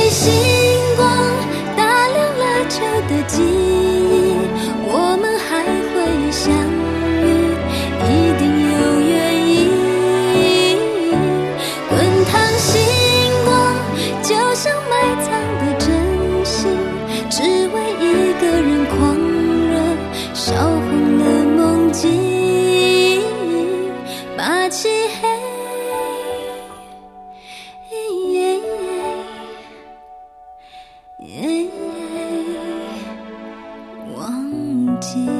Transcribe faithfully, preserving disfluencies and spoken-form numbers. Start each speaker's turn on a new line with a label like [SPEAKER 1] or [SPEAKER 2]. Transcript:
[SPEAKER 1] 星光打亮了旧的记忆，我们还会相遇，一定有原因。滚烫星光就像埋藏的真心，只为一个人狂热，烧红了梦境，把漆黑忘记。